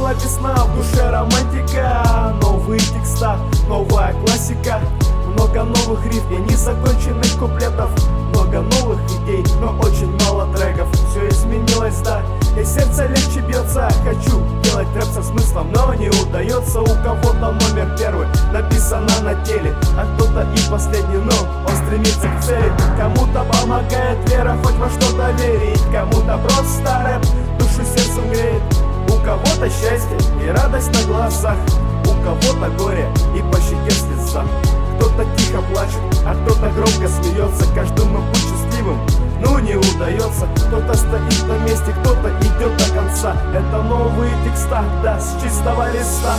наступила весна, в душе романтика. Новые текста, новая классика. Много новых рифм и незаконченных куплетов. Много новых идей, но очень мало треков. Все изменилось, да, и сердце легче бьется. Хочу делать рэп со смыслом, но не удается. У кого-то номер первый написано на теле, а кто-то и последний, но он стремится к цели. Кому-то помогает вера, хоть во что-то верить. Кому-то просто рэп душу сердцем греет. У кого-то счастье и радость на глазах, у кого-то горе и по щеке слеза. Кто-то тихо плачет, а кто-то громко смеется. Каждому быть счастливым, но не удается. Кто-то стоит на месте, кто-то идет до конца. Это новые текста, да, с чистого листа.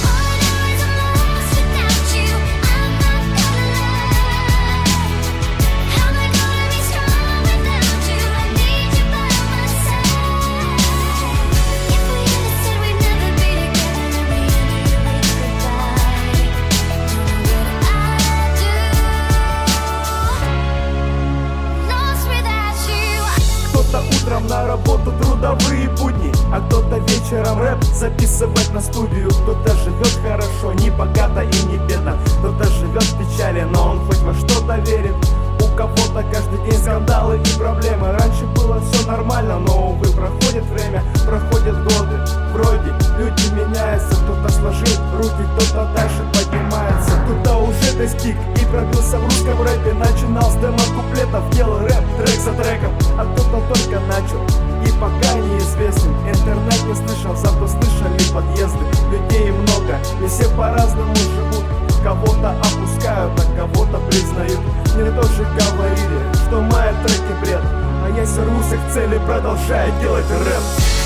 Утром на работу трудовые будни, а кто-то вечером рэп записывать на студию. Кто-то живет хорошо, не богато и не бедно. Кто-то живет в печали, но он хоть во что-то верит. У кого-то каждый день скандалы и проблемы. Раньше было все нормально, но, увы, проходит время, проходят годы. Вроде люди меняются, кто-то сложил руки, кто-то дальше поднимается. Кто-то уже достиг и пробился в русском рэпе. Начинал с демо-куплетов, делал рэп трек за треком, а кто-то только начал и пока неизвестным. Интернет не слышал, зато слышали подъезды. Людей много, и все по-разному живут. Кого-то опускают, а кого-то признают. Мне тоже говорили, что мои треки бред, а я все рвусь к цели, продолжаю делать рэп.